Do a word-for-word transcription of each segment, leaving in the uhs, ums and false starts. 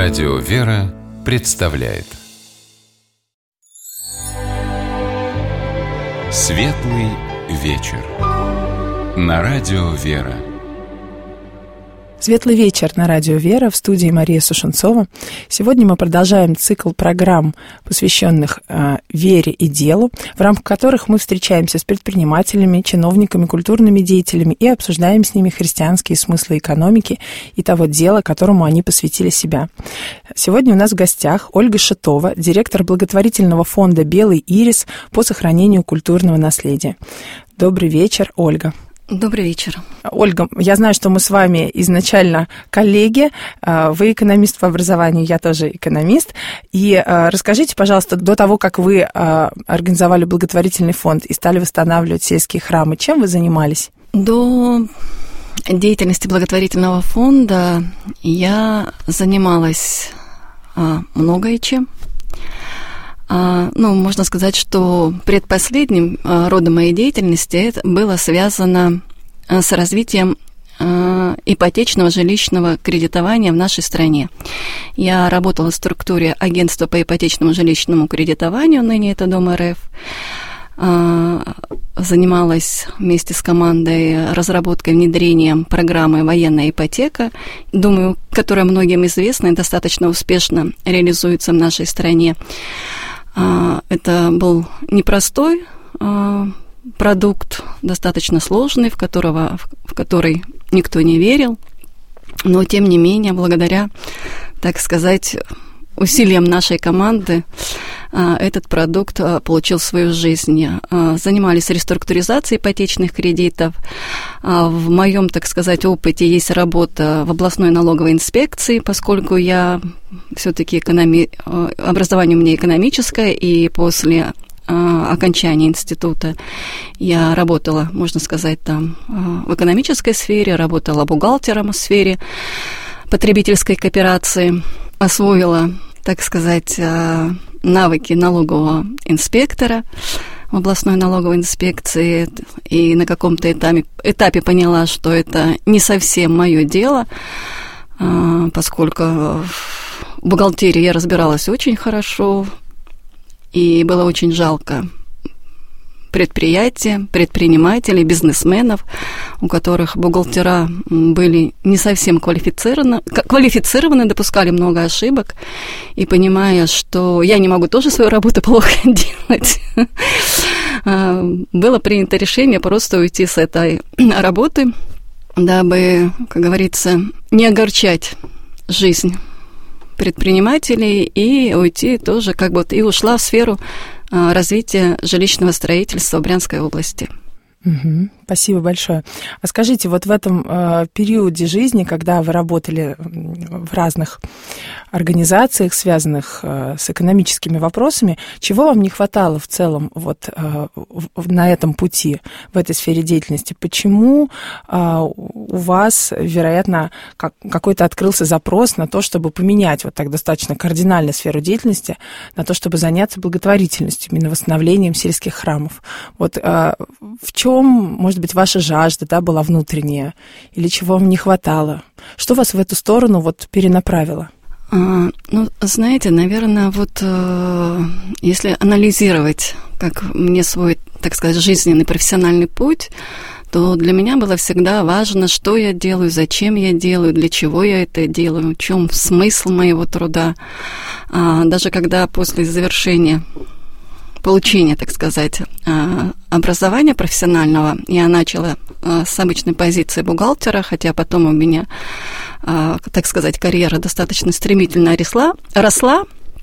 Радио «Вера» представляет Светлый вечер на Радио «Вера». Светлый вечер на Радио «Вера», в студии Мария Сушенцова. Сегодня мы продолжаем цикл программ, посвященных э, вере и делу, в рамках которых мы встречаемся с предпринимателями, чиновниками, культурными деятелями и обсуждаем с ними христианские смыслы экономики и того дела, которому они посвятили себя. Сегодня у нас в гостях Ольга Шитова, директор благотворительного фонда «Белый ирис» по сохранению культурного наследия. Добрый вечер, Ольга. Добрый вечер. Ольга, я знаю, что мы с вами изначально коллеги. Вы экономист по образованию, я тоже экономист. И расскажите, пожалуйста, до того, как вы организовали благотворительный фонд и стали восстанавливать сельские храмы, чем вы занимались? До деятельности благотворительного фонда я занималась многое чем. Ну, можно сказать, что предпоследним родом моей деятельности это было связано с развитием ипотечного жилищного кредитования в нашей стране. Я работала в структуре агентства по ипотечному жилищному кредитованию, ныне это Дом РФ. Занималась вместе с командой разработкой, внедрением программы «Военная ипотека», думаю, которая многим известна и достаточно успешно реализуется в нашей стране. Это был непростой продукт, достаточно сложный, в, которого, в который никто не верил, но, тем не менее, благодаря, так сказать, усилиям нашей команды этот продукт получил свою жизнь. Занимались реструктуризацией ипотечных кредитов. В моем, так сказать, опыте есть работа в областной налоговой инспекции, поскольку я все-таки экономи... образование у меня экономическое, и после окончания института я работала, можно сказать, там в экономической сфере, работала бухгалтером в сфере потребительской кооперации, освоила, так сказать, навыки налогового инспектора в областной налоговой инспекции, и на каком-то этапе, этапе поняла, что это не совсем мое дело, поскольку в бухгалтерии я разбиралась очень хорошо, и было очень жалко предприятия, предпринимателей, бизнесменов, у которых бухгалтера были не совсем квалифицированы, квалифицированы, допускали много ошибок, и понимая, что я не могу тоже свою работу плохо делать, было принято решение просто уйти с этой работы, дабы, как говорится, не огорчать жизнь предпринимателей, и уйти тоже, как бы, и ушла в сферу развития жилищного строительства в Брянской области. Угу, спасибо большое. А скажите, вот в этом э, периоде жизни, когда вы работали в разных организациях, связанных э, с экономическими вопросами, чего вам не хватало в целом вот э, в, на этом пути, в этой сфере деятельности? Почему э, у вас, вероятно, как, какой-то открылся запрос на то, чтобы поменять вот так достаточно кардинально сферу деятельности, на то, чтобы заняться благотворительностью, именно восстановлением сельских храмов? Вот э, в чем, может быть, ваша жажда, да, была внутренняя, или чего вам не хватало? Что вас в эту сторону вот перенаправило? А, ну, знаете, наверное, вот э, если анализировать, как мне свой, так сказать, жизненный профессиональный путь, то для меня было всегда важно, что я делаю, зачем я делаю, для чего я это делаю, в чем смысл моего труда. А, даже когда после завершения получения, так сказать, образования профессионального, я начала с обычной позиции бухгалтера, хотя потом у меня, так сказать, карьера достаточно стремительно росла, росла.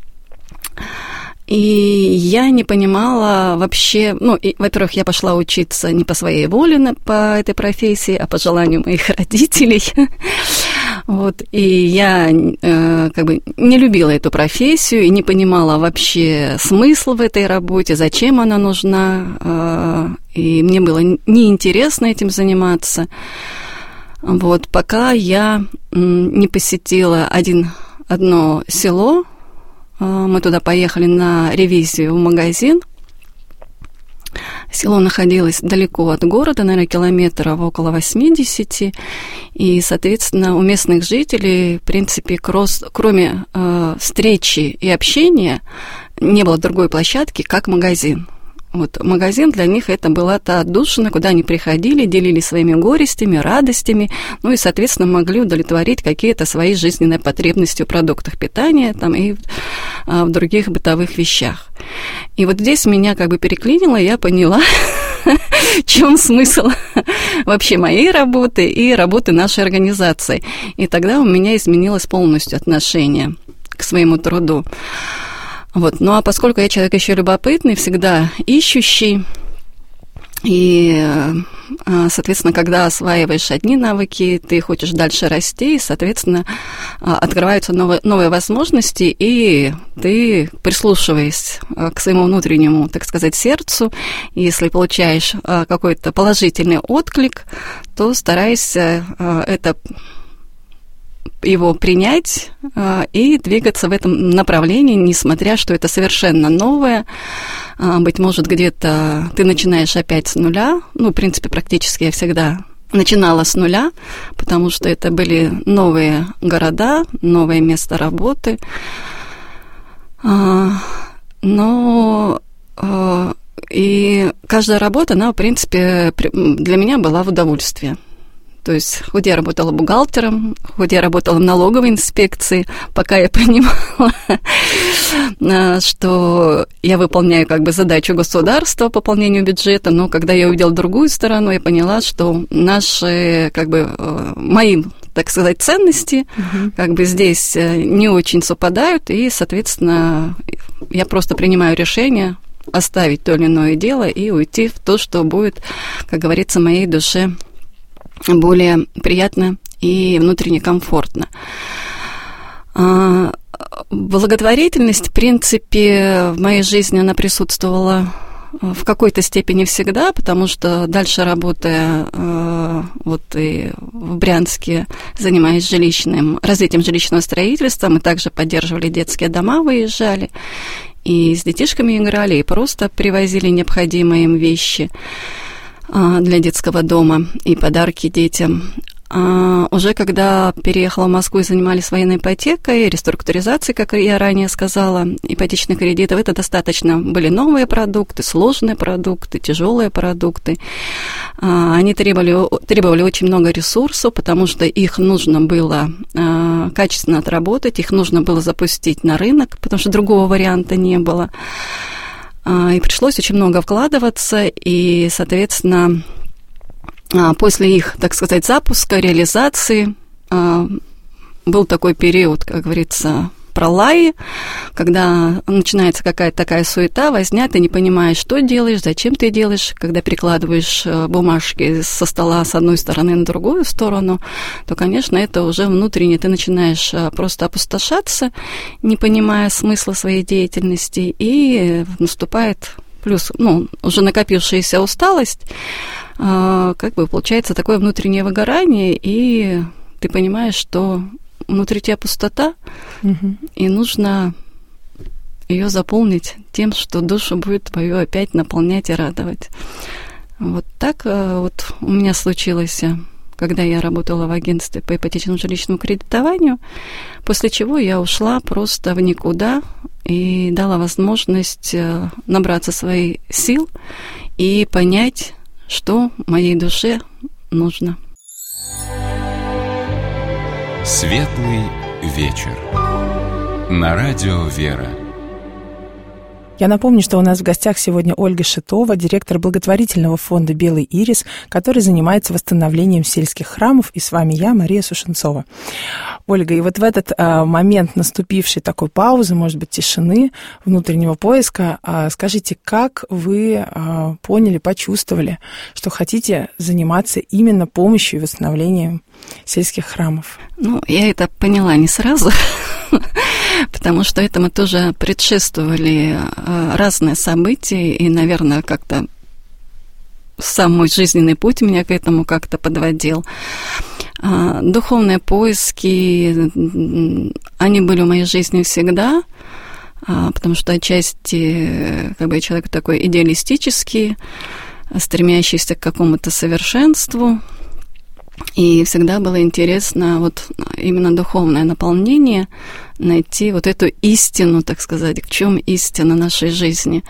И я не понимала вообще, ну, и, во-первых, я пошла учиться не по своей воле на, по этой профессии, а по желанию моих родителей. Вот, и я э, как бы не любила эту профессию и не понимала вообще смысл в этой работе, зачем она нужна, э, и мне было неинтересно этим заниматься. Вот, пока я не посетила один, одно село, мы туда поехали на ревизию в магазин, Село находилось далеко от города, наверное, километров около восьмидесяти, и, соответственно, у местных жителей, в принципе, кросс, кроме э, встречи и общения, не было другой площадки, как магазин. Вот магазин для них это была та отдушина, куда они приходили, делились своими горестями, радостями, ну и, соответственно, могли удовлетворить какие-то свои жизненные потребности в продуктах питания там, и а, в других бытовых вещах. И вот здесь меня как бы переклинило, и я поняла, в чем смысл вообще моей работы и работы нашей организации. И тогда у меня изменилось полностью отношение к своему труду. Вот. Ну, а поскольку я человек еще любопытный, всегда ищущий, и, соответственно, когда осваиваешь одни навыки, ты хочешь дальше расти, и, соответственно, открываются новые, новые возможности, и ты, прислушиваясь к своему внутреннему, так сказать, сердцу, если получаешь какой-то положительный отклик, то старайся это его принять э, и двигаться в этом направлении, несмотря, что это совершенно новое. Э, быть может, где-то ты начинаешь опять с нуля. Ну, в принципе, практически я всегда начинала с нуля, потому что это были новые города, новое место работы. Э, но э, и каждая работа, она, в принципе, для меня была в удовольствие. То есть, хоть я работала бухгалтером, хоть я работала в налоговой инспекции, пока я понимала, что я выполняю как бы задачу государства по пополнению бюджета, но когда я увидела другую сторону, я поняла, что наши, как бы, мои, так сказать, ценности, uh-huh. как бы здесь не очень совпадают, и, соответственно, я просто принимаю решение оставить то или иное дело и уйти в то, что будет, как говорится, моей душе более приятно и внутренне комфортно. Благотворительность, в принципе, в моей жизни она присутствовала в какой-то степени всегда, потому что дальше, работая вот и в Брянске, занимаясь жилищным, развитием жилищного строительства, мы также поддерживали детские дома, выезжали, и с детишками играли, и просто привозили необходимые им вещи для детского дома и подарки детям. А уже когда переехала в Москву и занимались военной ипотекой, реструктуризацией, как я ранее сказала, ипотечных кредитов, это достаточно были новые продукты, сложные продукты, тяжелые продукты. Они требовали, требовали очень много ресурсов, потому что их нужно было качественно отработать, их нужно было запустить на рынок, потому что другого варианта не было. И пришлось очень много вкладываться, и, соответственно, после их, так сказать, запуска, реализации, был такой период, как говорится, пролаи, когда начинается какая-то такая суета, возня, ты не понимаешь, что делаешь, зачем ты делаешь, когда перекладываешь бумажки со стола с одной стороны на другую сторону, то, конечно, это уже внутренне ты начинаешь просто опустошаться, не понимая смысла своей деятельности, и наступает плюс, ну, уже накопившаяся усталость, как бы получается такое внутреннее выгорание, и ты понимаешь, что внутри тебя пустота, угу. и нужно ее заполнить тем, что душу будет твою опять наполнять и радовать. Вот так вот у меня случилось, когда я работала в агентстве по ипотечному жилищному кредитованию, после чего я ушла просто в никуда и дала возможность набраться своих сил и понять, что моей душе нужно. Светлый вечер. На радио «Вера». Я напомню, что у нас в гостях сегодня Ольга Шитова, директор благотворительного фонда «Белый ирис», который занимается восстановлением сельских храмов, и с вами я, Мария Сушенцова. Ольга, и вот в этот а, момент наступившей такой паузы, может быть, тишины, внутреннего поиска, а, скажите, как вы а, поняли, почувствовали, что хотите заниматься именно помощью и восстановлением сельских храмов? Ну, я это поняла не сразу, потому что этому тоже предшествовали разные события, и, наверное, как-то сам мой жизненный путь меня к этому как-то подводил. Духовные поиски, они были в моей жизни всегда, потому что отчасти как бы человек такой идеалистический, стремящийся к какому-то совершенству, и всегда было интересно вот именно духовное наполнение, найти вот эту истину, так сказать, в чем истина нашей жизни.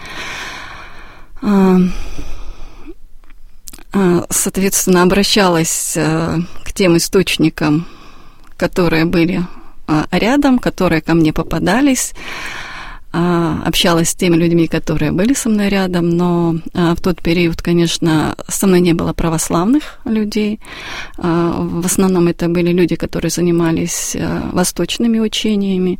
Соответственно, обращалась к тем источникам, которые были рядом, которые ко мне попадались, общалась с теми людьми, которые были со мной рядом, но в тот период, конечно, со мной не было православных людей. В основном это были люди, которые занимались восточными учениями.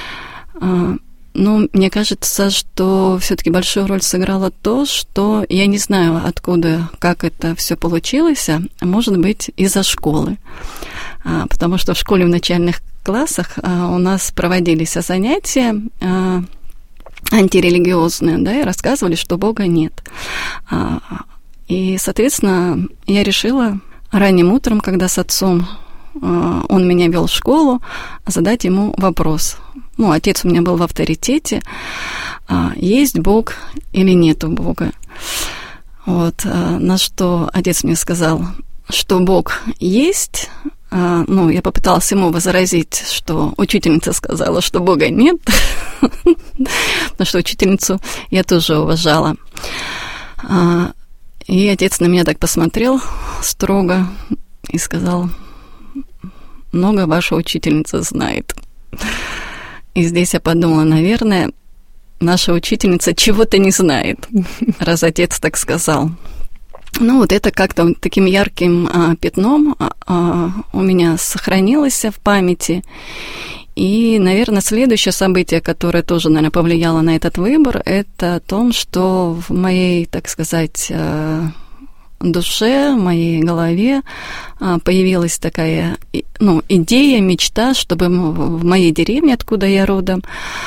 Но мне кажется, что все-таки большую роль сыграло то, что я не знаю, откуда, как это все получилось, а может быть, из-за школы. Потому что в школе в начальных классах у нас проводились занятия антирелигиозные, да, и рассказывали, что Бога нет. И, соответственно, я решила ранним утром, когда с отцом он меня вел в школу, задать ему вопрос. Ну, отец у меня был в авторитете, есть Бог или нету Бога. Вот, на что отец мне сказал, что Бог есть. Ну, я попыталась ему возразить, что учительница сказала, что Бога нет, потому что учительницу я тоже уважала. И отец на меня так посмотрел строго и сказал, много ваша учительница знает. И здесь я подумала, наверное, наша учительница чего-то не знает, раз отец так сказал. Ну, вот это как-то таким ярким а, пятном а, у меня сохранилось в памяти. И, наверное, следующее событие, которое тоже, наверное, повлияло на этот выбор, это о том, что в моей, так сказать, душе, в моей голове появилась такая, ну, идея, мечта, чтобы в моей деревне, откуда я родом,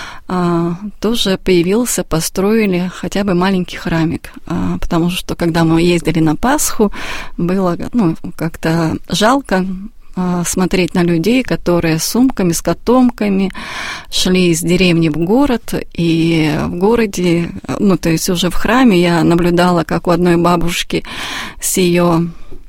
тоже появился, построили хотя бы маленький храмик, потому что когда мы ездили на Пасху, было, ну, как-то жалко смотреть на людей, которые с сумками, с котомками шли из деревни в город, и в городе, ну, то есть уже в храме я наблюдала, как у одной бабушки с ее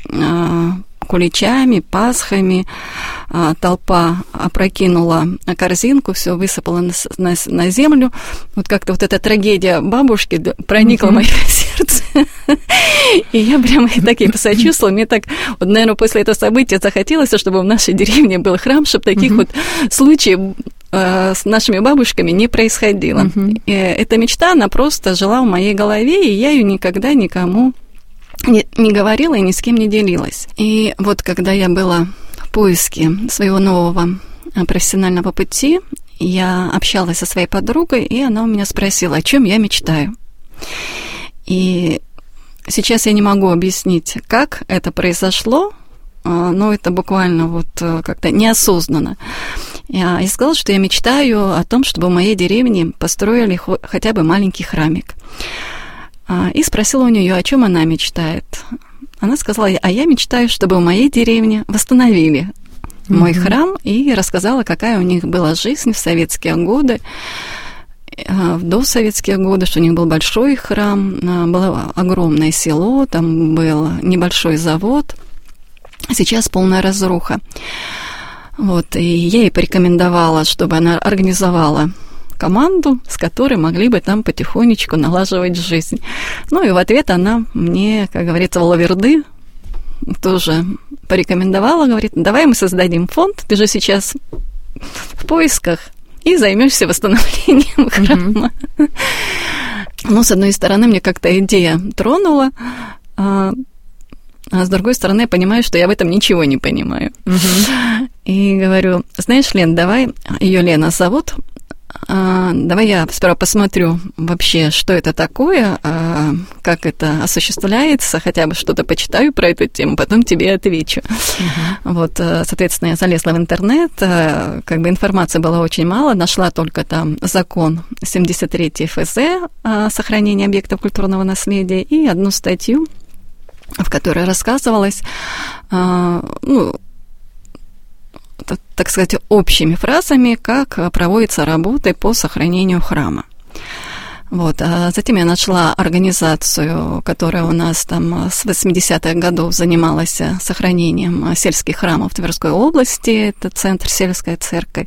куличами, пасхами, толпа опрокинула корзинку, все высыпало на, на, на землю. Вот как-то вот эта трагедия бабушки проникла mm-hmm. в мое сердце. И я прямо так ей посочувствовала. Мне так, вот, наверное, после этого события захотелось, чтобы в нашей деревне был храм, чтобы таких mm-hmm. вот случаев э, с нашими бабушками не происходило. Mm-hmm. И эта мечта, она просто жила в моей голове, и я ее никогда никому не, не говорила и ни с кем не делилась. И вот когда я была в поиске своего нового профессионального пути, я общалась со своей подругой, и она у меня спросила, о чем я мечтаю. И сейчас я не могу объяснить, как это произошло, но это буквально вот как-то неосознанно. Я сказала, что я мечтаю о том, чтобы в моей деревне построили хотя бы маленький храмик. И спросила у нее, о чем она мечтает. Она сказала, а я мечтаю, чтобы в моей деревне восстановили mm-hmm. мой храм, и рассказала, какая у них была жизнь в советские годы, в досоветские годы, что у них был большой храм, было огромное село, там был небольшой завод, сейчас полная разруха. Вот, и я ей порекомендовала, чтобы она организовала команду, с которой могли бы там потихонечку налаживать жизнь. Ну и в ответ она мне, как говорится, в лаверды тоже порекомендовала, говорит, давай мы создадим фонд, ты же сейчас в поисках, и займешься восстановлением храма. Mm-hmm. Ну, с одной стороны, мне как-то идея тронула, а, а с другой стороны, я понимаю, что я в этом ничего не понимаю. Mm-hmm. И говорю, знаешь, Лен, давай, ее Лена зовут, а, давай я сперва посмотрю вообще, что это такое, а, как это осуществляется, хотя бы что-то почитаю про эту тему, потом тебе отвечу. Uh-huh. Вот, соответственно, я залезла в интернет, как бы информации было очень мало, нашла только там закон семьдесят третий эф зэ о сохранении объектов культурного наследия и одну статью, в которой рассказывалось, ну, так сказать, общими фразами, как проводятся работы по сохранению храма. Вот. А затем я нашла организацию, которая у нас там с восьмидесятых годов занималась сохранением сельских храмов в Тверской области. Это Центр «Сельская церковь».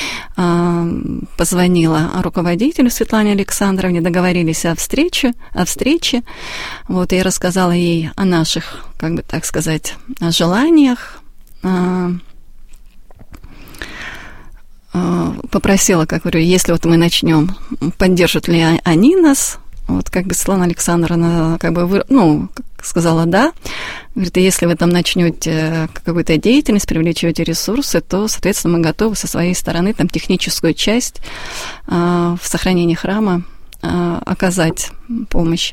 Позвонила руководителю Светлане Александровне, договорились о встрече. О встрече. Вот, я рассказала ей о наших, как бы так сказать, желаниях. Попросила, как говорю, если вот мы начнем, поддержат ли они нас. Вот как бы Светлана Александровна, как бы, ну, сказала да. Говорит, если вы там начнете какую-то деятельность, привлечете ресурсы, то, соответственно, мы готовы со своей стороны там техническую часть э, в сохранении храма э, оказать помощь.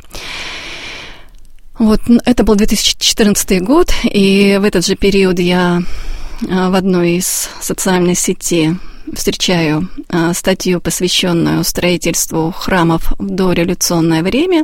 Вот, это был две тысячи четырнадцатый год, и в этот же период я э, в одной из социальных сетей встречаю а, статью, посвященную строительству храмов в дореволюционное время.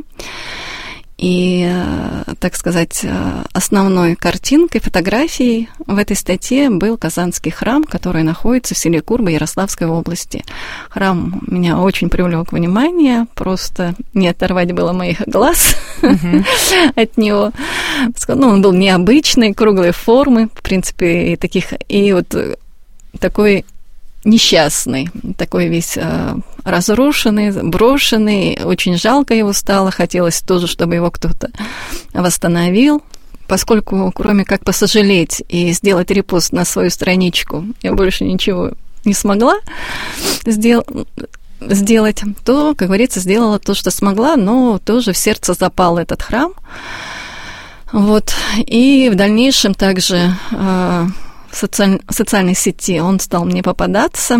И, а, так сказать, основной картинкой, фотографией в этой статье был Казанский храм, который находится в селе Курба Ярославской области. Храм меня очень привлек внимание, просто не оторвать было моих глаз uh-huh. от него. Ну, он был необычный, круглой формы, в принципе, и таких, и вот такой несчастный, такой весь э, разрушенный, брошенный, очень жалко его стало, хотелось тоже, чтобы его кто-то восстановил, поскольку кроме как посожалеть и сделать репост на свою страничку, я больше ничего не смогла сдел- сделать, то, как говорится, сделала то, что смогла, но тоже в сердце запал этот храм. Вот, и в дальнейшем также э, в социаль... социальной сети он стал мне попадаться,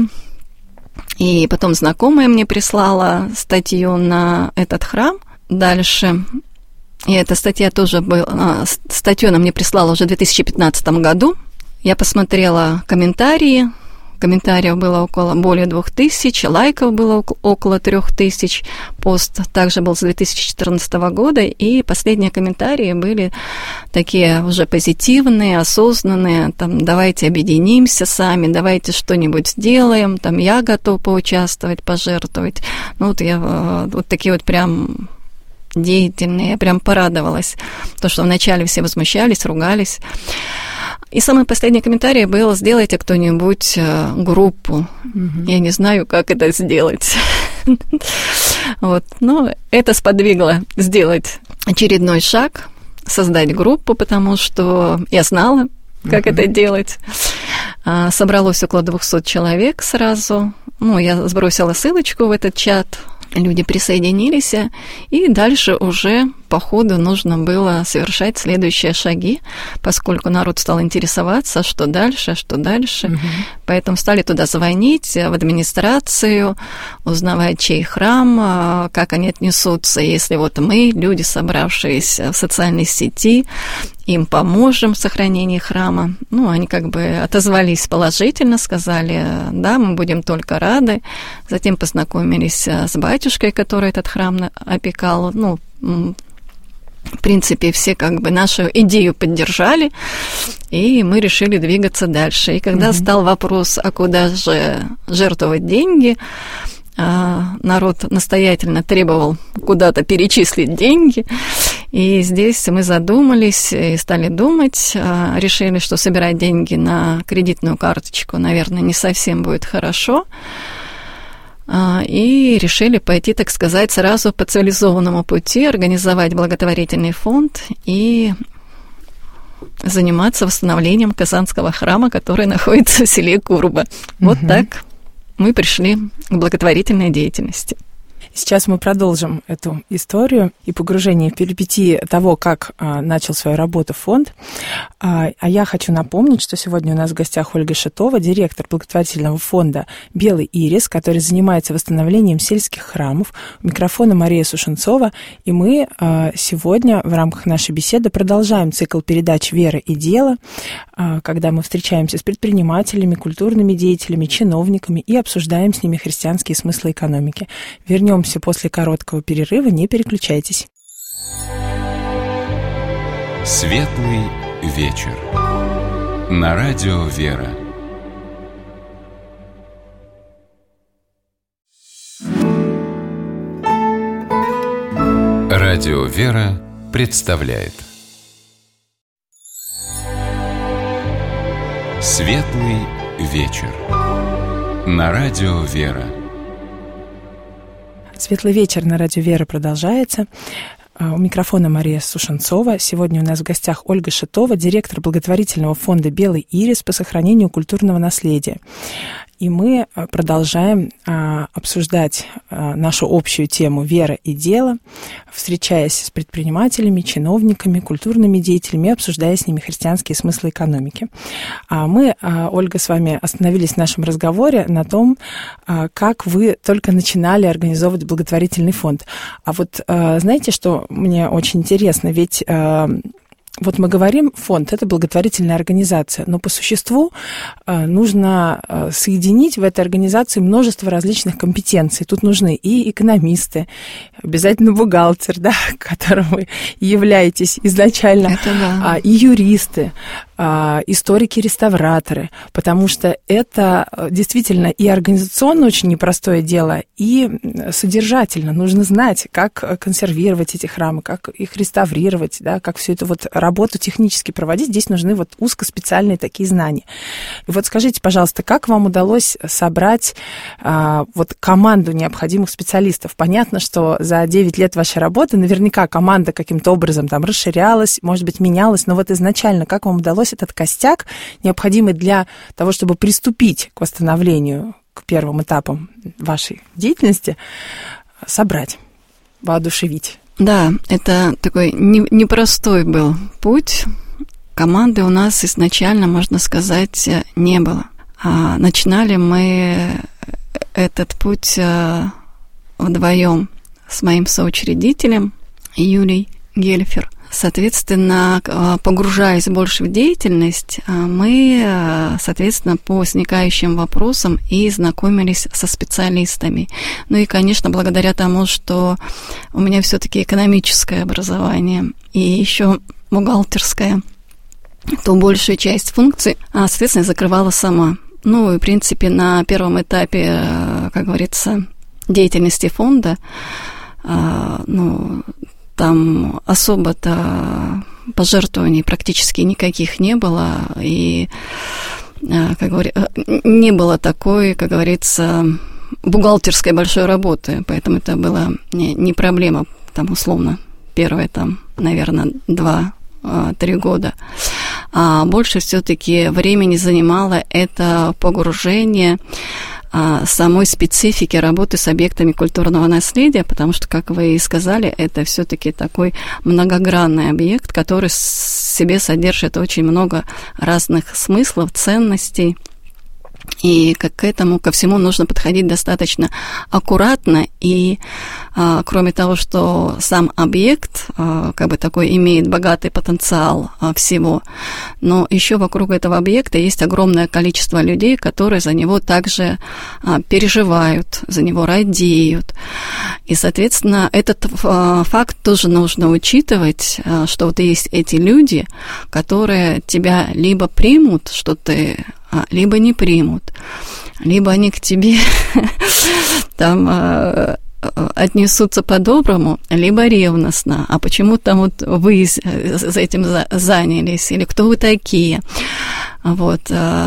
и потом знакомая мне прислала статью на этот храм. Дальше, и эта статья тоже была, статью она мне прислала уже в две тысячи пятнадцатом году. Я посмотрела комментарии, комментариев было около более двух тысяч, лайков было около трех тысяч, пост также был с две тысячи четырнадцатого года, и последние комментарии были такие уже позитивные, осознанные, там, давайте объединимся сами, давайте что-нибудь сделаем, там, я готов поучаствовать, пожертвовать. Ну, вот я вот такие вот прям деятельные, я прям порадовалась, то, что вначале все возмущались, ругались. И самый последний комментарий был: сделайте кто-нибудь группу. Mm-hmm. Я не знаю, как это сделать. Вот. Но это сподвигло сделать очередной шаг, создать группу, потому что я знала, как mm-hmm. это делать. Собралось около двухсот человек сразу. Ну, я сбросила ссылочку в этот чат. Люди присоединились, и дальше уже по ходу нужно было совершать следующие шаги, поскольку народ стал интересоваться, что дальше, что дальше. Угу. Поэтому стали туда звонить, в администрацию, узнавать, чей храм, как они отнесутся, если вот мы, люди, собравшиеся в социальной сети, им поможем в сохранении храма. Ну, они как бы отозвались положительно, сказали, да, мы будем только рады. Затем познакомились с батюшкой, который этот храм опекал. Ну, в принципе, все как бы нашу идею поддержали, и мы решили двигаться дальше. И когда mm-hmm. стал вопрос, а куда же жертвовать деньги, народ настоятельно требовал куда-то перечислить деньги. И здесь мы задумались и стали думать, решили, что собирать деньги на кредитную карточку, наверное, не совсем будет хорошо. И решили пойти, так сказать, сразу по цивилизованному пути, организовать благотворительный фонд и заниматься восстановлением Казанского храма, который находится в селе Курба. Угу. Вот так мы пришли к благотворительной деятельности. Сейчас мы продолжим эту историю и погружение в перипетии того, как а, начал свою работу фонд. А, а я хочу напомнить, что сегодня у нас в гостях Ольга Шитова, директор благотворительного фонда «Белый ирис», который занимается восстановлением сельских храмов. У микрофона Мария Сушенцова. И мы а, сегодня в рамках нашей беседы продолжаем цикл передач «Вера и дело», а, когда мы встречаемся с предпринимателями, культурными деятелями, чиновниками и обсуждаем с ними христианские смыслы экономики. Вернемся после короткого перерыва, не переключайтесь. Светлый вечер. На радио «Вера». Радио «Вера» представляет Светлый вечер на Радио «Вера». Светлый вечер на Радио «Вера» продолжается. У микрофона Мария Сушенцова. Сегодня у нас в гостях Ольга Шитова, директор благотворительного фонда «Белый ирис» по сохранению культурного наследия. И мы продолжаем а, обсуждать а, нашу общую тему «Вера и дело», встречаясь с предпринимателями, чиновниками, культурными деятелями, обсуждая с ними христианские смыслы экономики. А мы, а, Ольга, с вами остановились в нашем разговоре на том, а, как вы только начинали организовывать благотворительный фонд. А вот а, знаете, что мне очень интересно? Ведь... А, Вот мы говорим, фонд – это благотворительная организация, но по существу нужно соединить в этой организации множество различных компетенций. Тут нужны и экономисты, обязательно бухгалтер, да, которым вы являетесь изначально, это да. И юристы, историки-реставраторы, потому что это действительно и организационно очень непростое дело, и содержательно. Нужно знать, как консервировать эти храмы, как их реставрировать, да, как все это вот работу технически проводить. Здесь нужны вот узкоспециальные такие знания. И вот скажите, пожалуйста, как вам удалось собрать а, вот команду необходимых специалистов? Понятно, что за девять лет вашей работы наверняка команда каким-то образом там расширялась, может быть, менялась, но вот изначально как вам удалось этот костяк, необходимый для того, чтобы приступить к восстановлению, к первым этапам вашей деятельности, собрать, воодушевить? Да, это такой непростой был путь. Команды у нас изначально, можно сказать, не было. А начинали мы этот путь вдвоем с моим соучредителем Юлией Гельфер. Соответственно, погружаясь больше в деятельность, мы, соответственно, по возникающим вопросам и знакомились со специалистами. Ну и, конечно, благодаря тому, что у меня все-таки экономическое образование и еще бухгалтерское, то большую часть функций, соответственно, закрывала сама. Ну и, в принципе, на первом этапе, как говорится, деятельности фонда, ну, там особо-то пожертвований практически никаких не было, и, как говоря, не было такой, как говорится, бухгалтерской большой работы, поэтому это была не, не проблема, там, условно, первые, там, наверное, два-три года. А больше все-таки времени занимало это погружение самой специфики работы с объектами культурного наследия, потому что, как вы и сказали, это все-таки такой многогранный объект, который в себе содержит очень много разных смыслов, ценностей. И к этому, ко всему нужно подходить достаточно аккуратно, и а, кроме того, что сам объект а, как бы такой имеет богатый потенциал а, всего, но еще вокруг этого объекта есть огромное количество людей, которые за него также а, переживают, за него радеют. И, соответственно, этот а, факт тоже нужно учитывать, а, что вот есть эти люди, которые тебя либо примут, что ты либо не примут, либо они к тебе там отнесутся по-доброму, либо ревностно. А почему там вот вы за этим занялись? Или кто вы такие? Вот.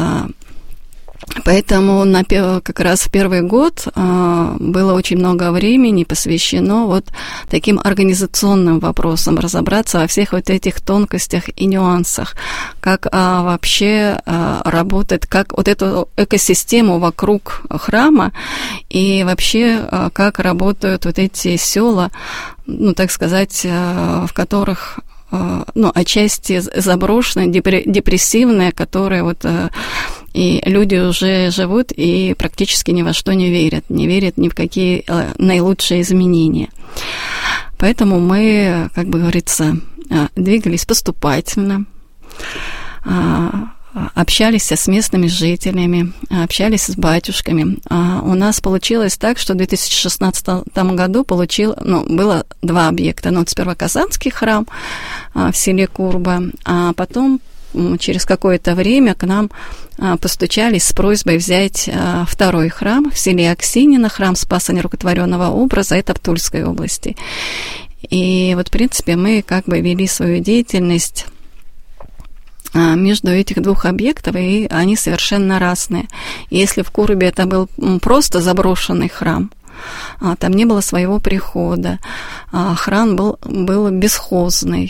Поэтому на, как раз в первый год а, было очень много времени посвящено вот таким организационным вопросам, разобраться во всех вот этих тонкостях и нюансах, как а, вообще а, работает, как вот эту экосистему вокруг храма и вообще а, как работают вот эти села, ну, так сказать, а, в которых... ну, отчасти заброшенные, депрессивные, которые вот и люди уже живут и практически ни во что не верят, не верят ни в какие наилучшие изменения. Поэтому мы, как бы говорится, двигались поступательно, общались с местными жителями, общались с батюшками. У нас получилось так, что в две тысячи шестнадцатом году получил, ну, было два объекта. Ну, вот сперва Казанский храм в селе Курба, а потом через какое-то время к нам постучались с просьбой взять второй храм в селе Аксинино, храм Спаса Нерукотворенного образа, это в Тульской области. И вот, в принципе, мы как бы вели свою деятельность между этих двух объектов, и они совершенно разные. Если в Курубе это был просто заброшенный храм, там не было своего прихода, храм был, был бесхозный,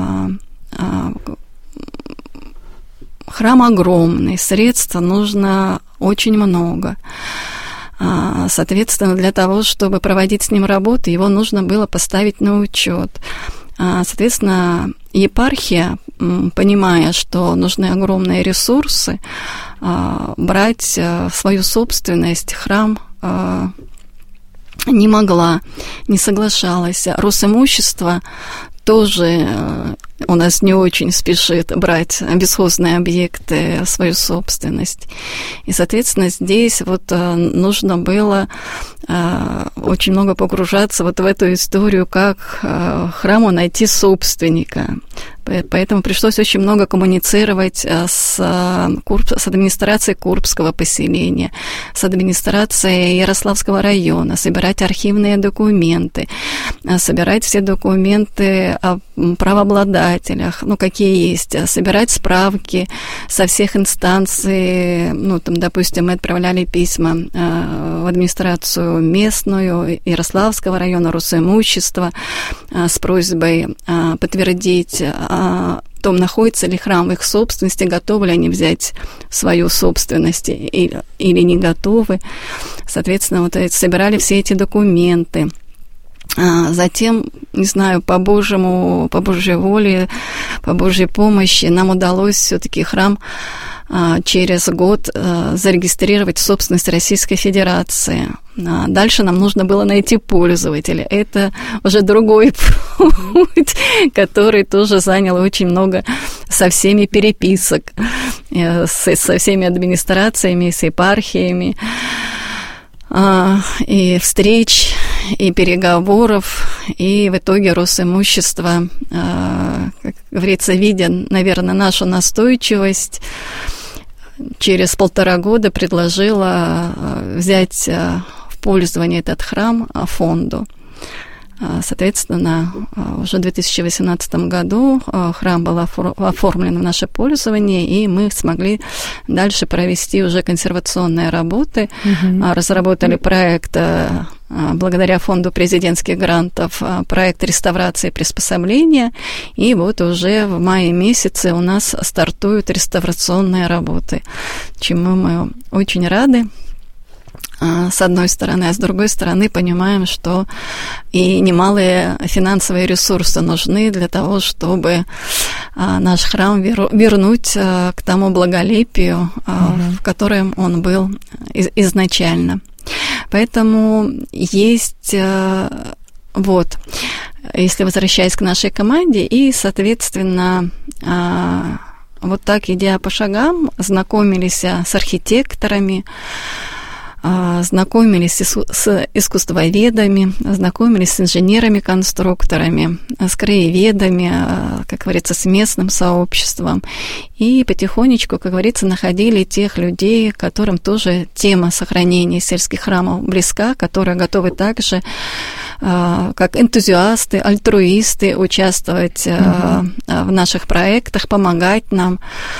храм огромный, средств нужно очень много. Соответственно, для того, чтобы проводить с ним работу, его нужно было поставить на учет. Соответственно, епархия, понимая, что нужны огромные ресурсы, брать в свою собственность храм не могла, не соглашалась. Росимущество тоже у нас не очень спешит брать бесхозные объекты в свою собственность. И, соответственно, здесь вот нужно было очень много погружаться вот в эту историю, как храму найти собственника. Поэтому пришлось очень много коммуницировать с, с администрацией Курбского поселения, с администрацией Ярославского района, собирать архивные документы, собирать все документы о правообладателях, ну, какие есть, собирать справки со всех инстанций. Ну, там, допустим, мы отправляли письма в администрацию местную, Ярославского района, Росимущества с просьбой подтвердить о том, находится ли храм в их собственности, готовы ли они взять свою собственность или, или не готовы. Соответственно, вот собирали все эти документы. Затем, не знаю, по Божьему, по Божьей воле, по Божьей помощи нам удалось все-таки храм через год зарегистрировать в собственность Российской Федерации. Дальше нам нужно было найти пользователя. Это уже другой путь, который тоже занял очень много со всеми переписок, со всеми администрациями, с епархиями, и встреч, и переговоров, и в итоге Росимущество, как говорится, видя, наверное, нашу настойчивость, через полтора года предложила взять в пользование этот храм фонду. Соответственно, уже в две тысячи восемнадцатом году храм был оформлен в наше пользование, и мы смогли дальше провести уже консервационные работы, угу. Разработали проект, благодаря фонду президентских грантов, проект реставрации и приспособления, и вот уже в мае месяце у нас стартуют реставрационные работы, чему мы очень рады. С одной стороны, а с другой стороны понимаем, что и немалые финансовые ресурсы нужны для того, чтобы наш храм вернуть к тому благолепию, mm-hmm. в котором он был изначально. Поэтому есть вот, если возвращаясь к нашей команде, и, соответственно, вот так, идя по шагам, знакомились с архитекторами, знакомились с искусствоведами, знакомились с инженерами-конструкторами, с краеведами, как говорится, с местным сообществом. И потихонечку, как говорится, находили тех людей, которым тоже тема сохранения сельских храмов близка, которые готовы также, как энтузиасты, альтруисты, участвовать mm-hmm. в наших проектах, помогать нам.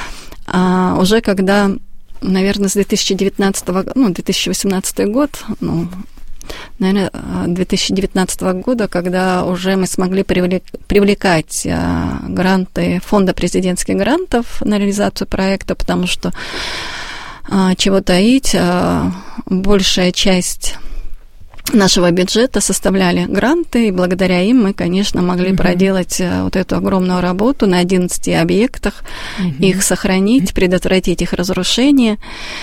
Уже когда... Наверное, с две тысячи девятнадцатого, ну, две тысячи восемнадцатый год, ну, наверное, две тысячи девятнадцатого года, когда уже мы смогли привлекать гранты фонда президентских грантов на реализацию проекта, потому что, чего таить, большая часть нашего бюджета составляли гранты, и благодаря им мы, конечно, могли uh-huh. проделать вот эту огромную работу на одиннадцати объектах, uh-huh. их сохранить, предотвратить их разрушение.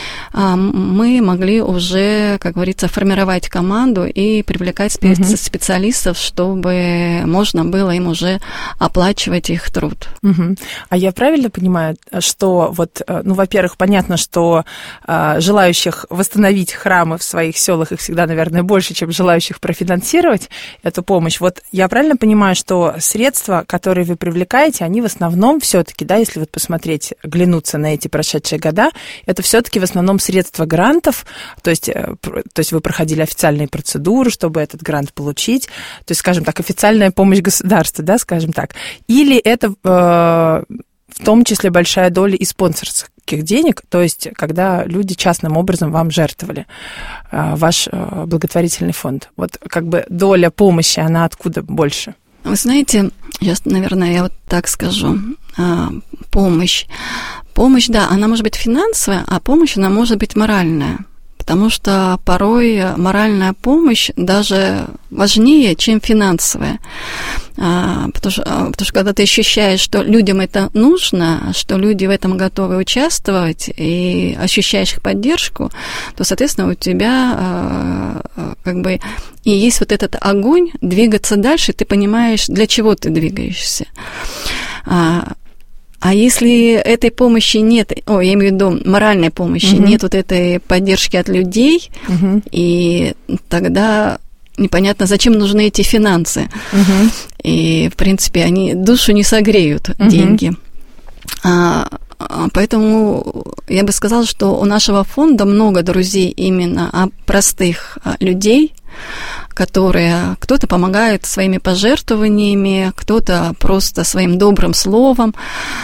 Мы могли уже, как говорится, формировать команду и привлекать спе- uh-huh. специалистов, чтобы можно было им уже оплачивать их труд. Uh-huh. А я правильно понимаю, что вот, ну, во-первых, понятно, что желающих восстановить храмы в своих селах их всегда, наверное, больше, больше, чем желающих профинансировать эту помощь. Вот я правильно понимаю, что средства, которые вы привлекаете, они в основном все-таки, да, если вот посмотреть, глянуться на эти прошедшие года, это все-таки в основном средства грантов, то есть, то есть вы проходили официальные процедуры, чтобы этот грант получить, то есть, скажем так, официальная помощь государства, да, скажем так, или это э, в том числе большая доля и спонсорских денег, то есть когда люди частным образом вам жертвовали э, ваш э, благотворительный фонд. Вот как бы доля помощи, она откуда больше? Вы знаете, сейчас, наверное, я вот так скажу, а, помощь. Помощь, да, она может быть финансовая, а помощь, она может быть моральная. Потому что порой моральная помощь даже важнее, чем финансовая. А, потому, что, потому что когда ты ощущаешь, что людям это нужно, что люди в этом готовы участвовать, и ощущаешь их поддержку, то, соответственно, у тебя а, как бы и есть вот этот огонь двигаться дальше, ты понимаешь, для чего ты двигаешься. А, А если этой помощи нет, о, я имею в виду моральной помощи, uh-huh. нет вот этой поддержки от людей, uh-huh. и тогда непонятно, зачем нужны эти финансы. Uh-huh. И, в принципе, они душу не согреют, uh-huh. деньги. А, поэтому я бы сказала, что у нашего фонда много друзей именно простых людей, которые кто-то помогает своими пожертвованиями, кто-то просто своим добрым словом,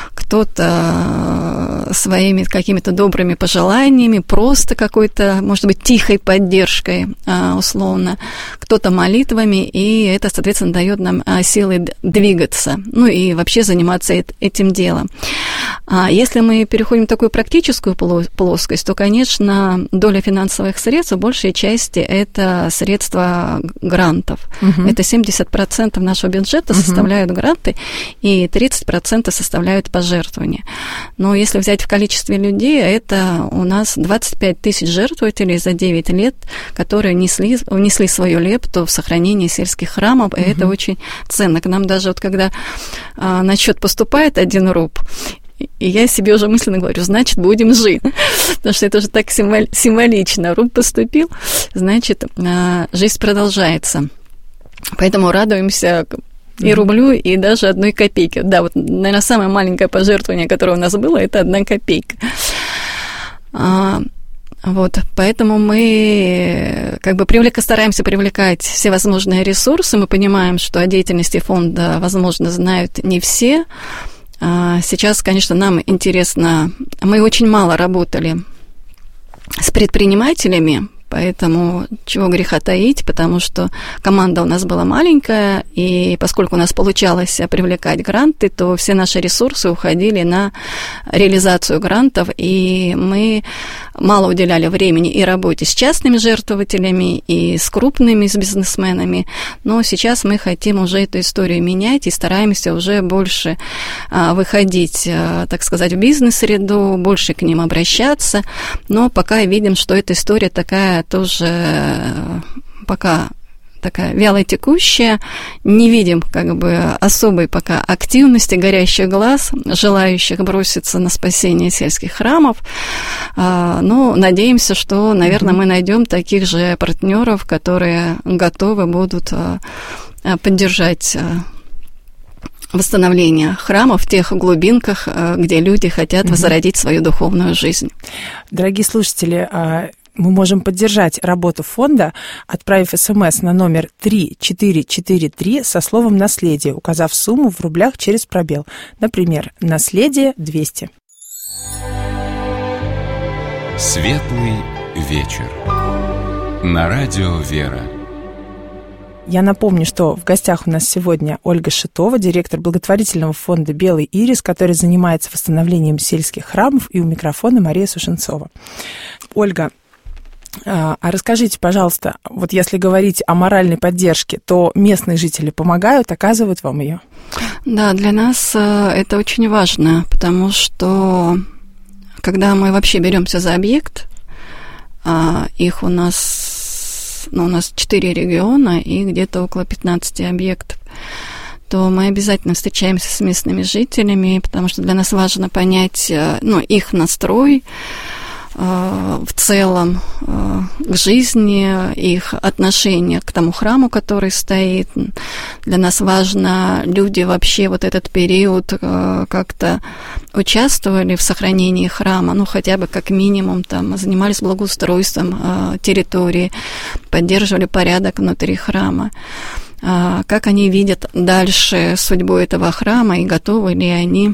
кто-то своими какими-то добрыми пожеланиями, просто какой-то, может быть, тихой поддержкой, условно, кто-то молитвами, и это, соответственно, дает нам силы двигаться, ну и вообще заниматься этим делом. А если мы переходим в такую практическую плоскость, то, конечно, доля финансовых средств в большей части это средства грантов. Uh-huh. Это семьдесят процентов нашего бюджета uh-huh. составляют гранты, и тридцать процентов составляют пожертвования. Но если взять в количестве людей, это у нас двадцать пять тысяч жертвователей за девять лет, которые несли, внесли свою лепту в сохранение сельских храмов, и uh-huh. это очень ценно. К нам даже вот когда а, на счет поступает один руб, и я себе уже мысленно говорю, значит, будем жить. Потому что это уже так символично. Руб поступил, значит, жизнь продолжается. Поэтому радуемся и рублю, и даже одной копейке. Да, вот, наверное, самое маленькое пожертвование, которое у нас было, это одна копейка. Вот, поэтому мы как бы привлек, стараемся привлекать всевозможные ресурсы. Мы понимаем, что о деятельности фонда, возможно, знают не все. Сейчас, конечно, нам интересно, мы очень мало работали с предпринимателями, поэтому чего греха таить, потому что команда у нас была маленькая, и поскольку у нас получалось привлекать гранты, то все наши ресурсы уходили на реализацию грантов, и мы мало уделяли времени и работе с частными жертвователями, и с крупными, с бизнесменами, но сейчас мы хотим уже эту историю менять и стараемся уже больше а, выходить, а, так сказать, в бизнес-среду, больше к ним обращаться, но пока видим, что эта история такая тоже пока такая вялотекущая, не видим как бы особой пока активности, горящих глаз, желающих броситься на спасение сельских храмов, но надеемся, что, наверное, мы найдем таких же партнеров, которые готовы будут поддержать восстановление храмов в тех глубинках, где люди хотят mm-hmm. возродить свою духовную жизнь. Дорогие слушатели, мы можем поддержать работу фонда, отправив смс на номер три четыре четыре три со словом «наследие», указав сумму в рублях через пробел. Например, «наследие двести». Светлый вечер. На радио «Вера». Я напомню, что в гостях у нас сегодня Ольга Шитова, директор благотворительного фонда «Белый ирис», который занимается восстановлением сельских храмов, и у микрофона Мария Сушенцова. Ольга, а расскажите, пожалуйста, вот если говорить о моральной поддержке, то местные жители помогают, оказывают вам ее? Да, для нас это очень важно, потому что когда мы вообще беремся за объект, их у нас, ну, у нас четыре региона и где-то около пятнадцать объектов, то мы обязательно встречаемся с местными жителями, потому что для нас важно понять, ну, их настрой, в целом к жизни, их отношение к тому храму, который стоит. Для нас важно, люди вообще вот этот период как-то участвовали в сохранении храма, ну, хотя бы как минимум там занимались благоустройством территории, поддерживали порядок внутри храма. Как они видят дальше судьбу этого храма и готовы ли они,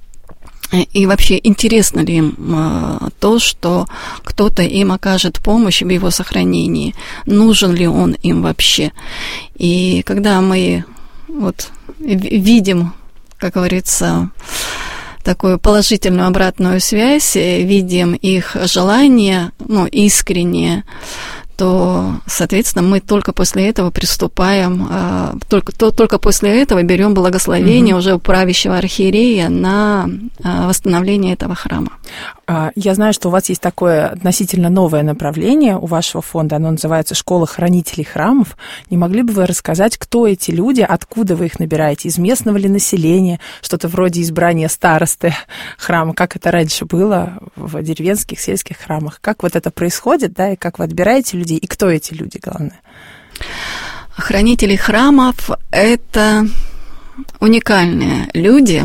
и вообще интересно ли им то, что кто-то им окажет помощь в его сохранении, нужен ли он им вообще. И когда мы вот видим, как говорится, такую положительную обратную связь, видим их желание, ну, искреннее, то, соответственно, мы только после этого приступаем, только, то, только после этого берем благословение mm-hmm. уже у правящего архиерея на восстановление этого храма. Я знаю, что у вас есть такое относительно новое направление у вашего фонда, оно называется «Школа хранителей храмов». Не могли бы вы рассказать, кто эти люди, откуда вы их набираете, из местного ли населения, что-то вроде избрания старосты храма, как это раньше было в деревенских, сельских храмах? Как вот это происходит, да, и как вы отбираете людей, и кто эти люди, главное? Хранители храмов – это уникальные люди.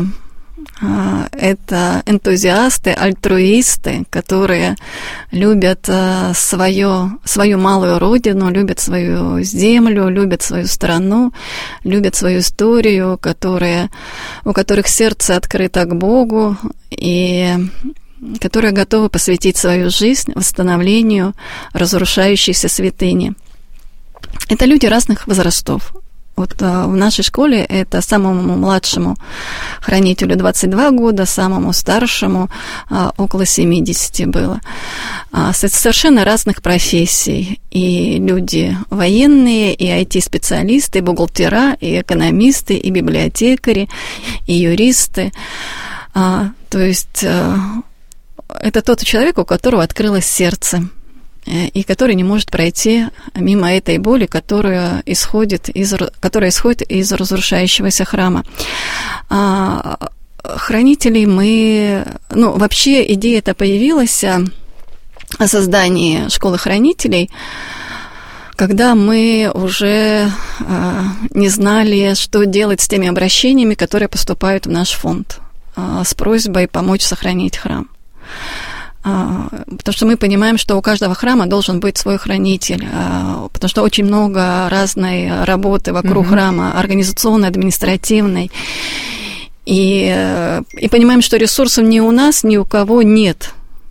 Это энтузиасты, альтруисты, которые любят свое, свою малую родину, любят свою землю, любят свою страну, любят свою историю, которые, у которых сердце открыто к Богу и которые готовы посвятить свою жизнь восстановлению разрушающейся святыни. Это люди разных возрастов. Вот а, в нашей школе это самому младшему хранителю двадцать два года, самому старшему а, около семьдесят было. А, совершенно разных профессий. И люди военные, и ай ти-специалисты, и бухгалтера, и экономисты, и библиотекари, и юристы. А, то есть а, это тот человек, у которого открылось сердце, и который не может пройти мимо этой боли, которая исходит из, которая исходит из разрушающегося храма. А хранителей мы... Ну, вообще идея эта появилась о создании школы хранителей, когда мы уже а, не знали, что делать с теми обращениями, которые поступают в наш фонд, а, с просьбой помочь сохранить храм. Потому что мы понимаем, что у каждого храма должен быть свой хранитель, потому что очень много разной работы вокруг mm-hmm. храма, организационной, административной, и, и понимаем, что ресурсов ни у нас, ни у кого нет.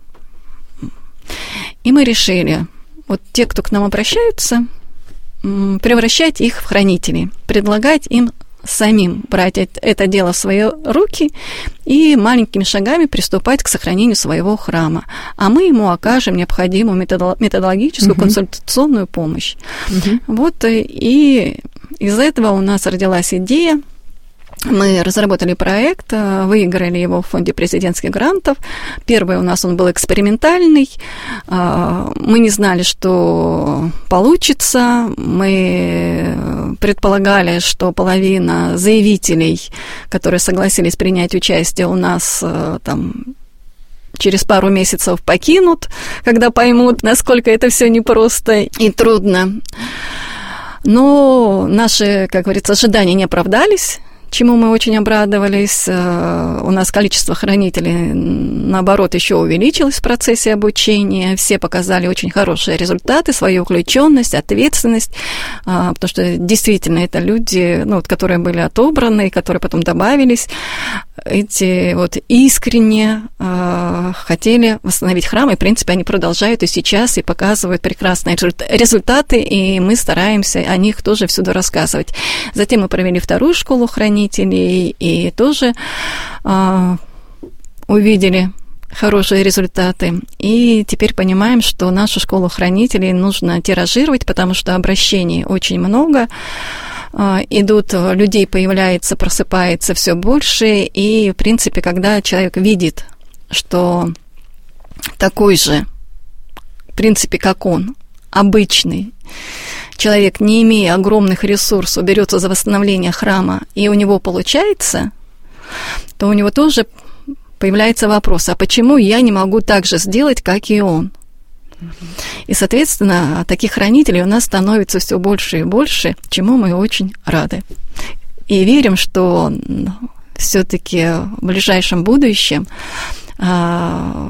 И мы решили, вот те, кто к нам обращаются, превращать их в хранителей, предлагать им самим брать это дело в свои руки и маленькими шагами приступать к сохранению своего храма. А мы ему окажем необходимую методологическую, uh-huh. консультационную помощь. Uh-huh. Вот и из этого у нас родилась идея. Мы разработали проект, выиграли его в фонде президентских грантов. Первый у нас он был экспериментальный. Мы не знали, что получится. Мы предполагали, что половина заявителей, которые согласились принять участие у нас, там, через пару месяцев покинут, когда поймут, насколько это все непросто и трудно. Но наши, как говорится, ожидания не оправдались, чему мы очень обрадовались. У нас количество хранителей, наоборот, еще увеличилось в процессе обучения. Все показали очень хорошие результаты, свою включенность, ответственность, потому что действительно это люди, ну, вот, которые были отобраны, которые потом добавились, эти вот искренне э, хотели восстановить храм, и, в принципе, они продолжают и сейчас, и показывают прекрасные результаты, и мы стараемся о них тоже всюду рассказывать. Затем мы провели вторую школу хранителей, и тоже э, увидели хорошие результаты. И теперь понимаем, что нашу школу хранителей нужно тиражировать, потому что обращений очень много. Идут, людей появляется, просыпается все больше, и, в принципе, когда человек видит, что такой же, в принципе, как он, обычный человек, не имея огромных ресурсов, берется за восстановление храма, и у него получается, то у него тоже появляется вопрос, а почему я не могу так же сделать, как и он? И, соответственно, таких хранителей у нас становится все больше и больше, чему мы очень рады. И верим, что все-таки в ближайшем будущем во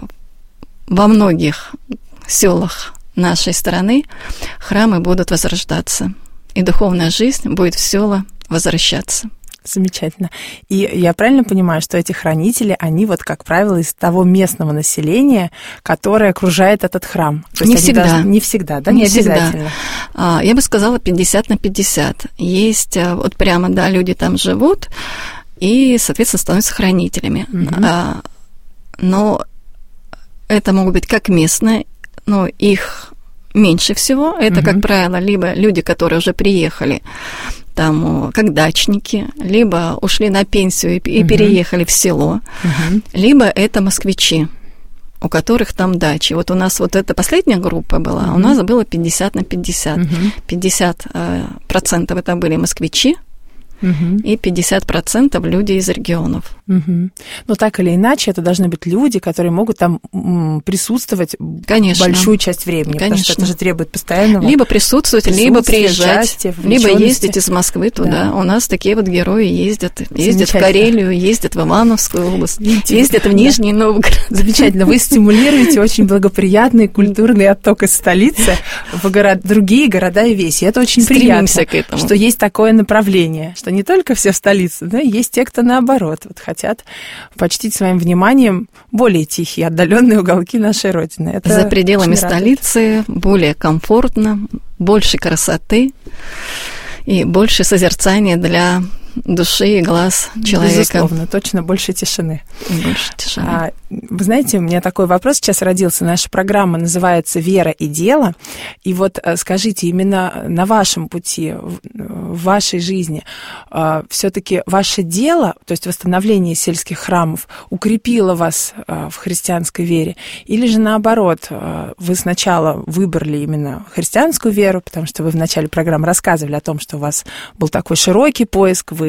многих селах нашей страны храмы будут возрождаться, и духовная жизнь будет в села возвращаться. Замечательно. И я правильно понимаю, что эти хранители, они вот, как правило, из того местного населения, которое окружает этот храм? То не есть всегда. Даже... Не всегда, да? Не, не всегда. Обязательно. Я бы сказала пятьдесят на пятьдесят. Есть вот прямо, да, люди там живут и, соответственно, становятся хранителями. Угу. Но это могут быть как местные, но их меньше всего. Это, угу. как правило, либо люди, которые уже приехали там как дачники, либо ушли на пенсию и, и uh-huh. переехали в село, uh-huh. либо это москвичи, у которых там дачи. Вот у нас вот эта последняя группа была, uh-huh. у нас было пятьдесят на пятьдесят. Uh-huh. пятьдесят процентов это были москвичи, угу. и пятьдесят процентов люди из регионов. Угу. Но так или иначе, это должны быть люди, которые могут там присутствовать Конечно. большую часть времени, Конечно. потому что это же требует постоянного либо присутствовать, либо приезжать, либо ездить из Москвы туда. Да. У нас такие вот герои ездят. Ездят в Карелию, ездят в Ивановскую область, Видите, ездят в Нижний да. Новгород. Замечательно. Вы стимулируете очень благоприятный культурный отток из столицы в город, другие города и веси. Это очень Стремимся приятно, к этому. Что есть такое направление, что не только все в столице, да, есть те, кто наоборот вот, хотят почтить своим вниманием более тихие, отдаленные уголки нашей Родины. Это за пределами столицы более комфортно, больше красоты и больше созерцания для души и глаз человека. Безусловно, точно больше тишины. Больше тишины. А, вы знаете, у меня такой вопрос сейчас родился. Наша программа называется «Вера и дело». И вот скажите, именно на вашем пути, в вашей жизни, все-таки ваше дело, то есть восстановление сельских храмов, укрепило вас в христианской вере? Или же наоборот, вы сначала выбрали именно христианскую веру, потому что вы в начале программы рассказывали о том, что у вас был такой широкий поиск, вы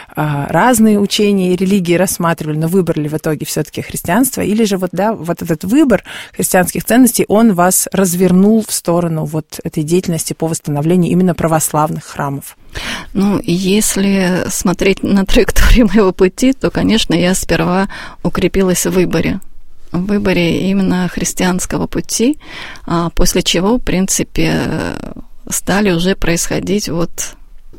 разные учения и религии рассматривали, но выбрали в итоге все-таки христианство, или же вот, да, вот этот выбор христианских ценностей, он вас развернул в сторону вот этой деятельности по восстановлению именно православных храмов? Ну, если смотреть на траекторию моего пути, то, конечно, я сперва укрепилась в выборе. В выборе именно христианского пути, после чего, в принципе, стали уже происходить вот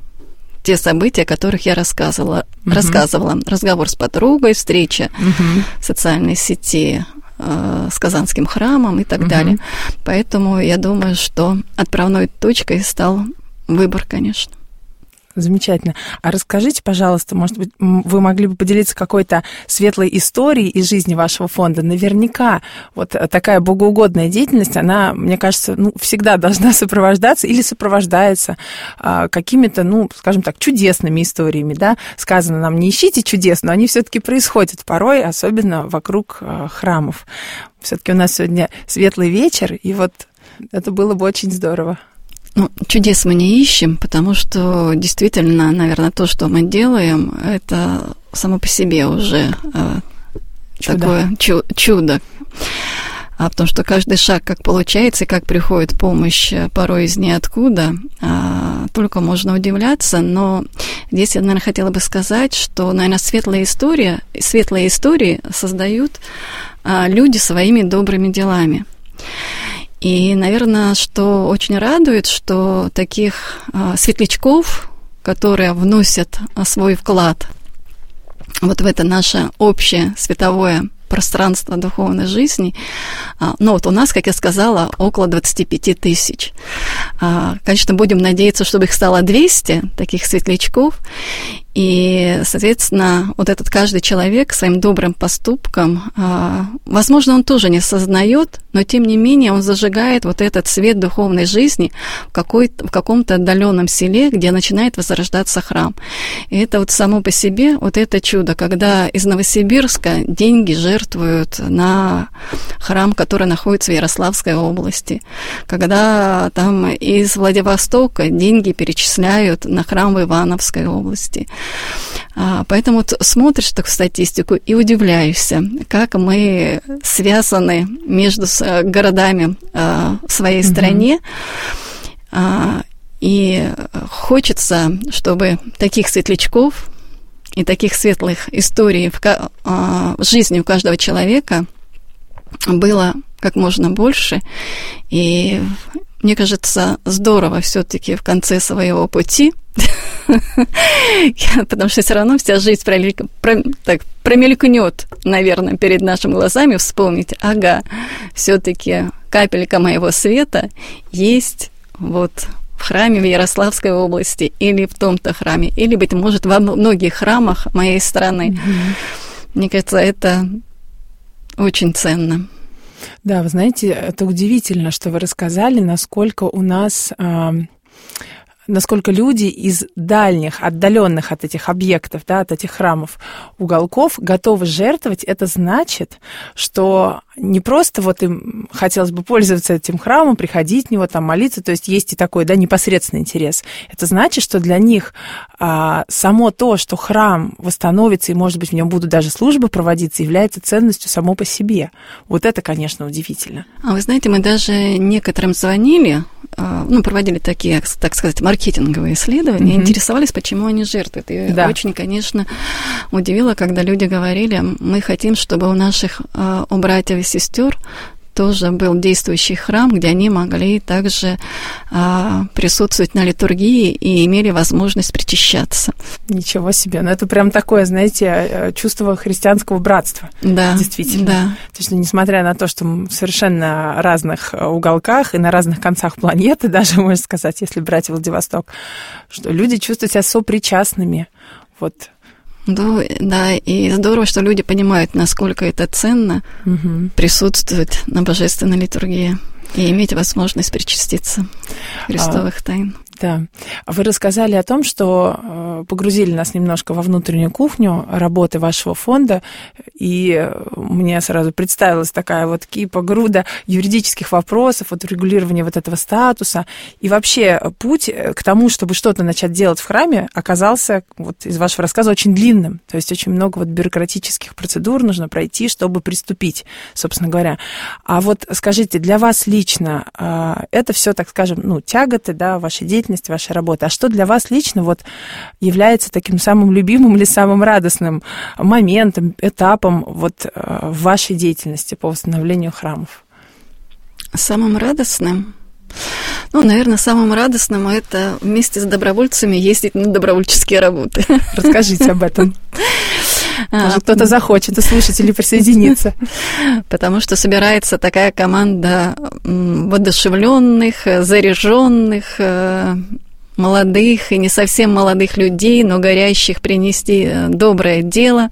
те события, о которых я рассказывала. Uh-huh. рассказывала. Разговор с подругой, встреча uh-huh. в социальной сети э, с Казанским храмом и так uh-huh. далее. Поэтому я думаю, что отправной точкой стал выбор, конечно. Замечательно. А расскажите, пожалуйста, может быть, вы могли бы поделиться какой-то светлой историей из жизни вашего фонда? Наверняка вот такая богоугодная деятельность, она, мне кажется, ну, всегда должна сопровождаться или сопровождается а, какими-то, ну, скажем так, чудесными историями, да? Сказано нам, не ищите чудес, но они все-таки происходят порой, особенно вокруг а, храмов. Все-таки у нас сегодня светлый вечер, и вот это было бы очень здорово. Ну, чудес мы не ищем, потому что действительно, наверное, то, что мы делаем, это само по себе уже э, чудо. такое чу- чудо. А потому что каждый шаг, как получается, и как приходит помощь порой из ниоткуда, а, только можно удивляться. Но здесь я, наверное, хотела бы сказать, что, наверное, светлая история, светлые истории создают а, люди своими добрыми делами. И, наверное, что очень радует, что таких а, светлячков, которые вносят а, свой вклад вот в это наше общее световое пространство духовной жизни, а, ну вот у нас, как я сказала, около двадцать пять тысяч. А, конечно, будем надеяться, чтобы их стало двести, таких светлячков. И, соответственно, вот этот каждый человек своим добрым поступком, а, возможно, он тоже не осознает, но тем не менее он зажигает вот этот свет духовной жизни в, какой-то, в каком-то отдаленном селе, где начинает возрождаться храм. И это вот само по себе вот это чудо, когда из Новосибирска деньги жертвуют на храм, который находится в Ярославской области, когда там из Владивостока деньги перечисляют на храм в Ивановской области. Поэтому вот смотришь такую статистику и удивляешься, как мы связаны между городами в своей mm-hmm. стране. И хочется, чтобы таких светлячков и таких светлых историй в, в жизни у каждого человека было как можно больше. И мне кажется, здорово все-таки в конце своего пути, потому что все равно вся жизнь промелькнет, наверное, перед нашими глазами, вспомнить, ага, все-таки капелька моего света есть вот в храме в Ярославской области или в том-то храме, или, быть может, во многих храмах моей страны. Mm-hmm. Мне кажется, это очень ценно. Да, вы знаете, это удивительно, что вы рассказали, насколько у нас... Э, насколько люди из дальних, отдаленных от этих объектов, да, от этих храмов, уголков готовы жертвовать. Это значит, что не просто вот им хотелось бы пользоваться этим храмом, приходить в него, там молиться, то есть есть и такой, да, непосредственный интерес. Это значит, что для них а, само то, что храм восстановится, и, может быть, в нем будут даже службы проводиться, является ценностью само по себе. Вот это, конечно, удивительно. А вы знаете, мы даже некоторым звонили, ну, проводили такие, так сказать, маркетинговые исследования, mm-hmm. интересовались, почему они жертвуют. И да. очень, конечно, удивило, когда люди говорили, мы хотим, чтобы у наших, у братьев и сестер тоже был действующий храм, где они могли также а, присутствовать на литургии и имели возможность причащаться. Ничего себе. Ну, это прям такое, знаете, чувство христианского братства. Да. Действительно. Да. То есть, несмотря на то, что мы в совершенно разных уголках и на разных концах планеты, даже, можно сказать, если брать Владивосток, что люди чувствуют себя сопричастными. Вот. Да, да, и здорово, что люди понимают, насколько это ценно угу. присутствовать на божественной литургии и иметь возможность причаститься христовых а, тайн. Да. Вы рассказали о том, что погрузили нас немножко во внутреннюю кухню работы вашего фонда, и мне сразу представилась такая вот кипа, груда юридических вопросов, вот регулирование вот этого статуса, и вообще путь к тому, чтобы что-то начать делать в храме, оказался вот из вашего рассказа очень длинным, то есть очень много вот бюрократических процедур нужно пройти, чтобы приступить, собственно говоря. А вот скажите, для вас лично это все, так скажем, ну, тяготы, да, вашей деятельности, вашей работы. А что для вас лично вот является таким самым любимым или самым радостным моментом, этапом вот в вашей деятельности по восстановлению храмов? Самым радостным? Ну, наверное, самым радостным это вместе с добровольцами ездить на добровольческие работы. Расскажите об этом. Может, кто-то захочет и слушателей присоединиться. Потому что собирается такая команда воодушевленных, заряженных, молодых и не совсем молодых людей, но горящих принести доброе дело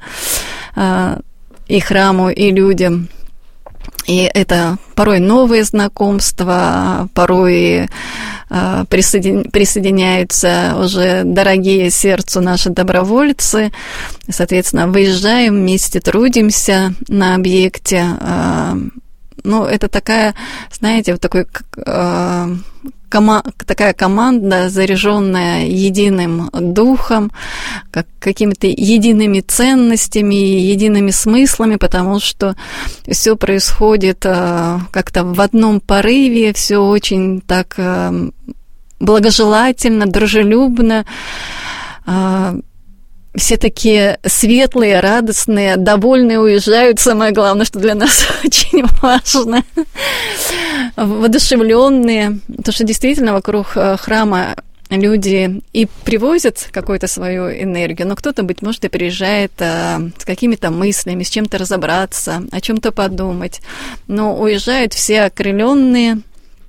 и храму, и людям. И это порой новые знакомства, порой присоедин... присоединяются уже дорогие сердцу наши добровольцы. Соответственно, выезжаем вместе, трудимся на объекте. Ну, это такая, знаете, вот такой... Кома- такая команда, заряженная единым духом, как, какими-то едиными ценностями, едиными смыслами, потому что все происходит а, как-то в одном порыве, все очень так а, благожелательно, дружелюбно. А, все такие светлые, радостные, довольные уезжают. Самое главное, что для нас очень важно. Воодушевленные. Потому что действительно вокруг храма люди и привозят какую-то свою энергию, но кто-то, быть может, и приезжает а, с какими-то мыслями, с чем-то разобраться, о чем-то подумать. Но уезжают все окрыленные,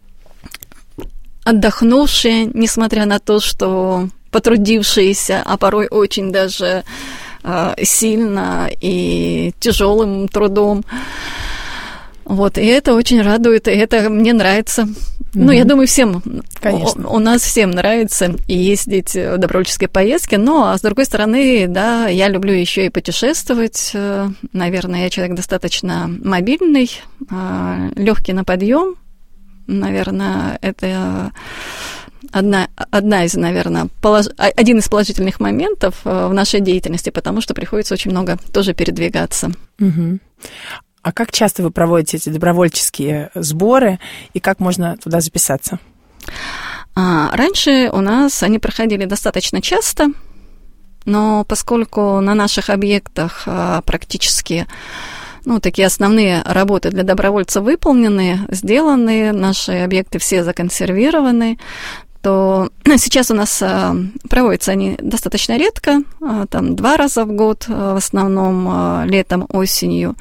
отдохнувшие, несмотря на то, что потрудившиеся, а порой очень даже э, сильно и тяжелым трудом. Вот, и это очень радует, и это мне нравится. Mm-hmm. Ну, я думаю, всем, конечно. У, у нас всем нравится ездить в добровольческие поездки, но, а с другой стороны, да, я люблю еще и путешествовать. Наверное, я человек достаточно мобильный, легкий на подъем. Наверное, это одна, одна из, наверное, полож... один из положительных моментов в нашей деятельности, потому что приходится очень много тоже передвигаться. Угу. А как часто вы проводите эти добровольческие сборы, и как можно туда записаться? А, раньше у нас они проходили достаточно часто, но поскольку на наших объектах а, практически ну, такие основные работы для добровольцев выполнены, сделаны, наши объекты все законсервированы, то сейчас у нас а, проводятся они достаточно редко, а, там два раза в год, а, в основном а, летом, осенью,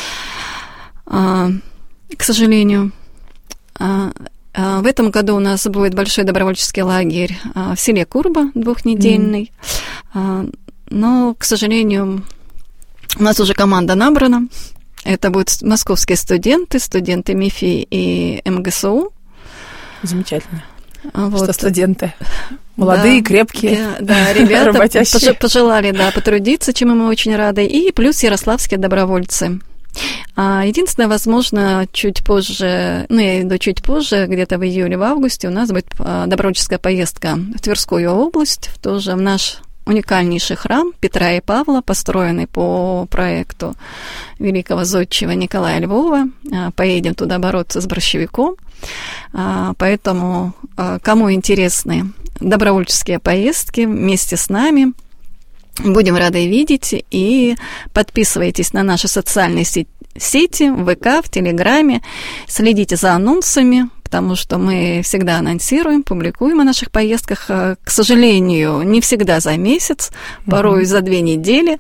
а, к сожалению. А, а, в этом году у нас будет большой добровольческий лагерь а, в селе Курба, двухнедельный, mm. а, но, к сожалению, у нас уже команда набрана. Это будут московские студенты, студенты МИФИ и МГСУ. Замечательно. Вот. Что студенты молодые, да, крепкие, да, ребята работящие. Пожелали, да, потрудиться, чем мы очень рады. И плюс ярославские добровольцы. Единственное, возможно, чуть позже, ну, я иду чуть позже, где-то в июле, в августе у нас будет добровольческая поездка в Тверскую область, тоже в наш уникальнейший храм Петра и Павла, построенный по проекту великого зодчего Николая Львова. Поедем туда бороться с борщевиком. Поэтому, кому интересны добровольческие поездки вместе с нами, будем рады видеть. И подписывайтесь на наши социальные сети, в ВК, в Телеграме, следите за анонсами, потому что мы всегда анонсируем, публикуем о наших поездках. К сожалению, не всегда за месяц, порой mm-hmm. за две недели.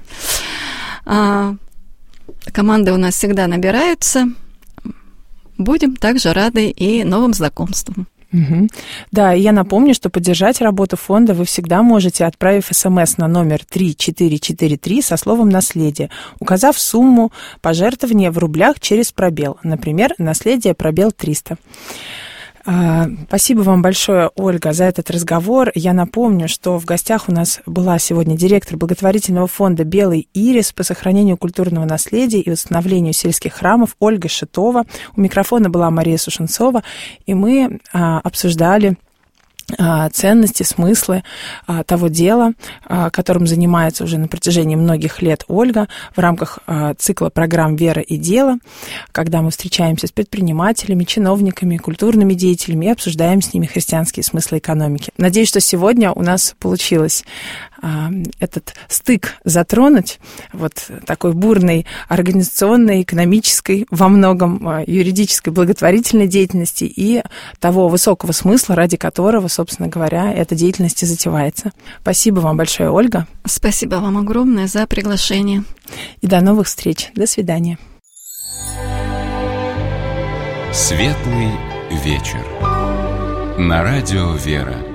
Команды у нас всегда набираются. Будем также рады и новым знакомствам. Угу. Да, и я напомню, что поддержать работу фонда вы всегда можете, отправив смс на номер три четыре четыре три со словом «наследие», указав сумму пожертвования в рублях через пробел, например, «наследие пробел триста». Спасибо вам большое, Ольга, за этот разговор. Я напомню, что в гостях у нас была сегодня директор благотворительного фонда «Белый ирис» по сохранению культурного наследия и восстановлению сельских храмов Ольга Шитова. У микрофона была Мария Сушенцова, и мы а, обсуждали ценности, смыслы того дела, которым занимается уже на протяжении многих лет Ольга в рамках цикла программ «Вера и дело», когда мы встречаемся с предпринимателями, чиновниками, культурными деятелями и обсуждаем с ними христианские смыслы экономики. Надеюсь, что сегодня у нас получилось этот стык затронуть, вот такой бурной организационной, экономической, во многом юридической, благотворительной деятельности и того высокого смысла, ради которого, собственно говоря, эта деятельность и затевается. Спасибо вам большое, Ольга. Спасибо вам огромное за приглашение. И до новых встреч. До свидания. Светлый вечер. На радио «Вера».